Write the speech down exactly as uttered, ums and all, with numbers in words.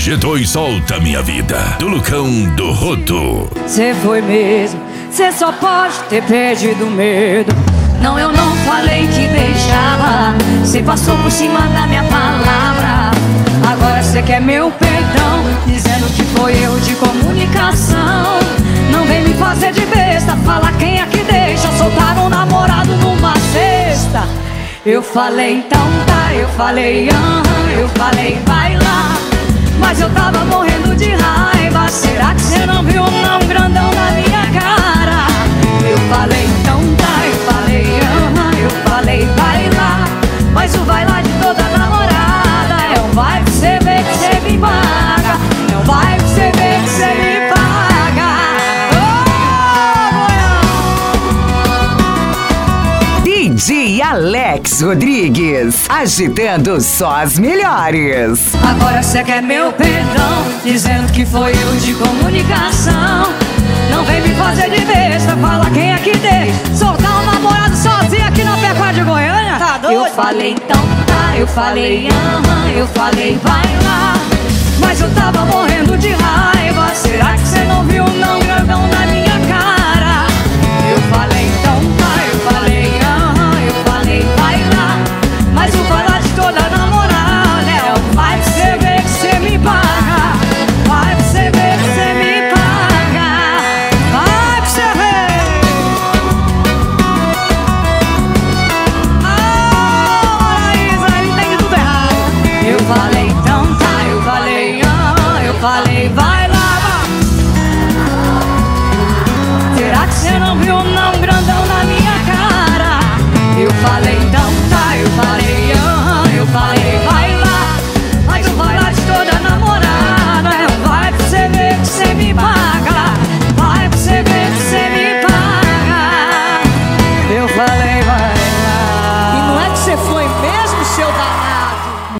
projetou e solta minha vida. Do Lucão do Roto. Cê foi mesmo, cê só pode ter perdido medo. Não, eu não falei que deixava, cê passou por cima da minha palavra. Agora cê quer meu perdão, dizendo que foi erro de comunicação. Não vem me fazer de besta, fala quem é que deixa soltar um namorado numa sexta. Eu falei então tá, eu falei aham, eu falei vai lá, mas eu tava morrendo de raiva. Será que cê não viu um não grandão na minha cara? Eu falei então tá, eu falei aham, eu falei vai lá, mas o vai lá de toda namorada é um vai que cê vê que cê me paga, é um vai que cê vê que cê me paga. D J Alex Rodrigues, agitando só as melhores. Agora cê quer meu perdão, dizendo que foi erro de comunicação. Não vem me fazer de besta, fala quem é que deixa soltar um namorado sozinho aqui na Pecuária de Goiânia. Tá doido? Eu falei então tá, eu falei aham, eu falei vai lá, mas eu tava morrendo de raiva.